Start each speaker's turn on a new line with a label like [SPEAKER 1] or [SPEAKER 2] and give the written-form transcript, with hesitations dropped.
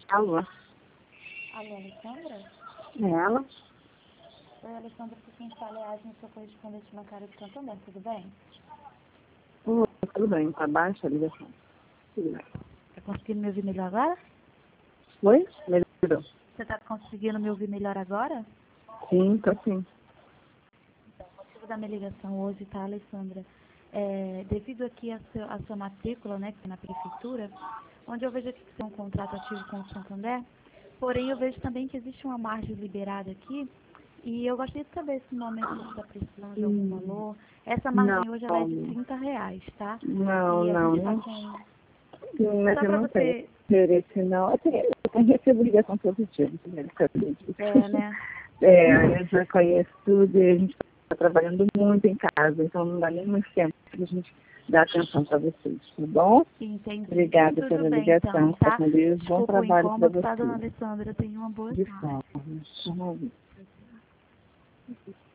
[SPEAKER 1] Alô?
[SPEAKER 2] Alô, Alessandra?
[SPEAKER 1] É ela?
[SPEAKER 2] Oi, Alessandra, aqui quem fala é a Agnes, sou correspondente bancária de Santander, tudo bem?
[SPEAKER 1] Tudo bem, tá baixa a ligação. Tudo bem.
[SPEAKER 2] Tá conseguindo me ouvir melhor agora?
[SPEAKER 1] Oi? Melhorou?
[SPEAKER 2] Você tá conseguindo me ouvir melhor agora?
[SPEAKER 1] Sim, tô sim.
[SPEAKER 2] O motivo da minha ligação hoje, tá, Alessandra? Devido aqui à sua matrícula, né, que é na prefeitura, onde eu vejo aqui que tem um contrato ativo com o Santander, porém eu vejo também que existe uma margem liberada aqui, e eu gostaria de saber se no momento você está precisando de algum valor. Essa
[SPEAKER 1] Não,
[SPEAKER 2] margem hoje ela é de R$ 30, tá?
[SPEAKER 1] não,
[SPEAKER 2] E a gente está
[SPEAKER 1] não.
[SPEAKER 2] com...
[SPEAKER 1] Sim, mas
[SPEAKER 2] Só
[SPEAKER 1] eu
[SPEAKER 2] para
[SPEAKER 1] não tenho
[SPEAKER 2] você...
[SPEAKER 1] interesse, não. Eu recebo ligação todo dia, primeiro que eu digo.
[SPEAKER 2] né?
[SPEAKER 1] Eu já conheço tudo e a gente está trabalhando muito em casa, então não dá nem muito tempo para a gente dar atenção para vocês, tá bom?
[SPEAKER 2] Entendi.
[SPEAKER 1] Obrigada
[SPEAKER 2] Tudo
[SPEAKER 1] pela
[SPEAKER 2] bem,
[SPEAKER 1] ligação,
[SPEAKER 2] então,
[SPEAKER 1] tá
[SPEAKER 2] tá?
[SPEAKER 1] com Deus, bom
[SPEAKER 2] Desculpa o
[SPEAKER 1] trabalho para
[SPEAKER 2] incômodo, tá, dona
[SPEAKER 1] vocês.
[SPEAKER 2] Alessandra? Tenha uma boa
[SPEAKER 1] De
[SPEAKER 2] tarde.
[SPEAKER 1] forma.